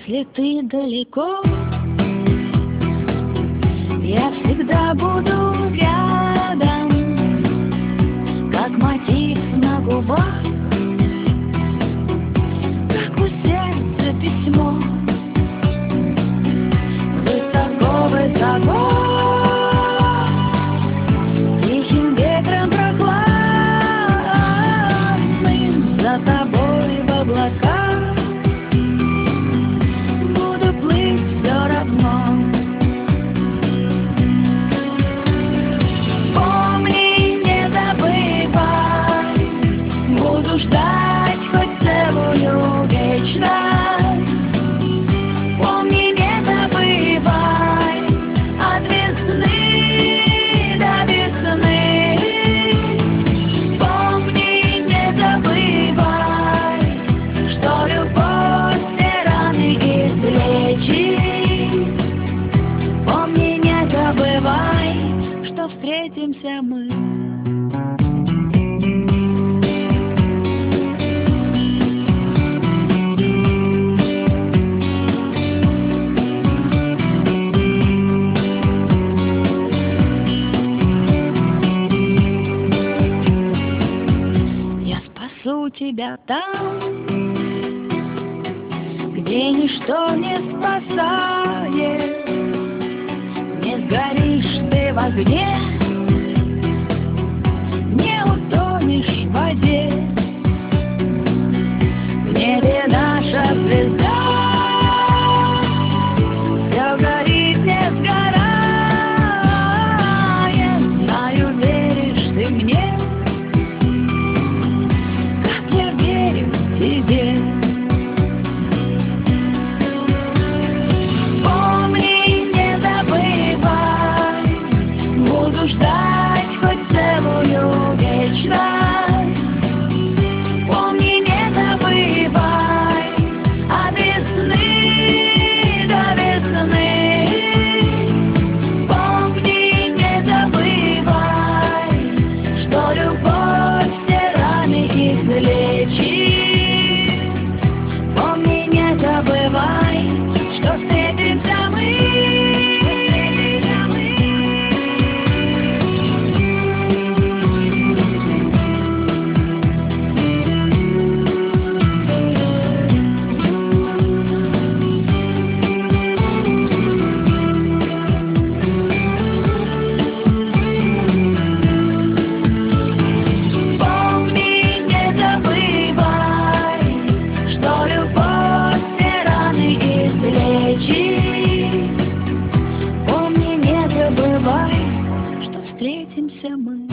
Если ты далеко, я всегда буду рядом, как мотив на губах, как у сердца письмо. Высоко-высоко, тихим ветром прохладным, за тобой в облаках буду плыть все равно. Помни, не забывай, буду ждать хоть целую вечность. Помни, не забывай, от весны до весны. Помни, не забывай, что любовь все раны излечит. Помни, не забывай, что встретимся мы. Спасу тебя там, где ничто не спасает. Не сгоришь ты в огне, не утонешь в воде. В небе наша звезда все горит, не сгорает. Знаю, веришь ты мне, тебе. Помни, не забывай, буду ждать хоть целую вечность. Помни, не забывай, от весны до весны. Помни, не забывай, что любовь все раны излечит. Не забывай, что встретимся мы. Помни, не забывай, что любовь излечит. Помни, не забывай, что встретимся мы.